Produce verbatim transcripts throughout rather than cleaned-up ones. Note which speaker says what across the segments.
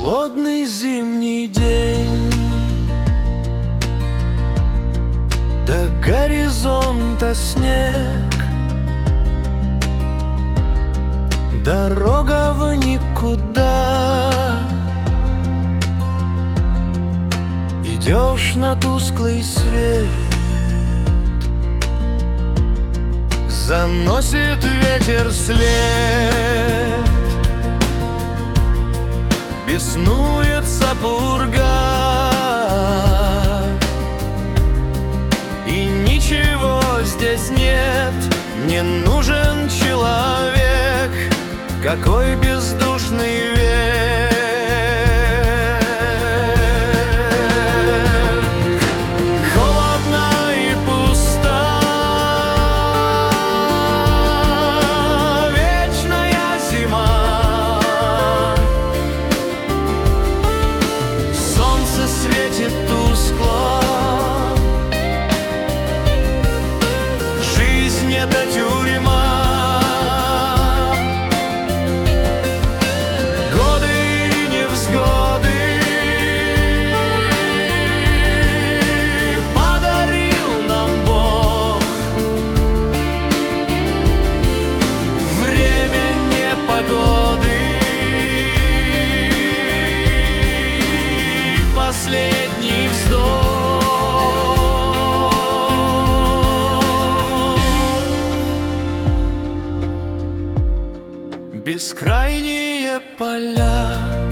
Speaker 1: холодный зимний день, до горизонта снег, дорога в никуда. Идешь на тусклый свет, заносит ветер след, беснуется пурга, и ничего здесь нет. Не нужен человек, какой бездушный век. Холодно и пусто, вечная зима. Солнце светит тускло, жизнь — это тюрьма. Последний вздох. Бескрайние поля,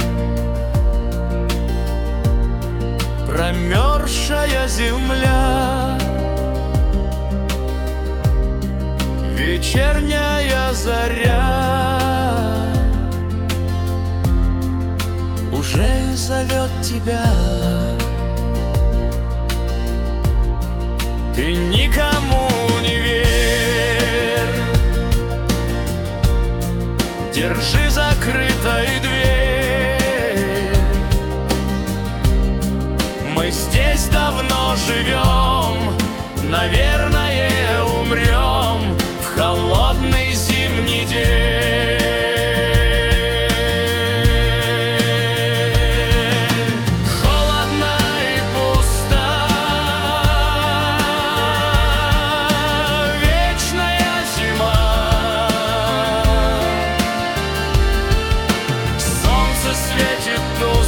Speaker 1: промерзшая земля, вечерняя заря уже зовет тебя. Ты никому не верь, держи закрытой дверь. Мы здесь давно живем, наверное, умрем в холодный зимний день.
Speaker 2: Светит тускло,